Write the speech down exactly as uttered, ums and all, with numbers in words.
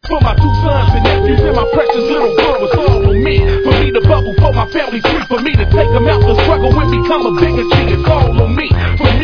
For my two sons and nephews and my precious little girl, it's all on me. For me to bubble, for my family free, for me to take them out the struggle and become a bigger G, it's all on me. For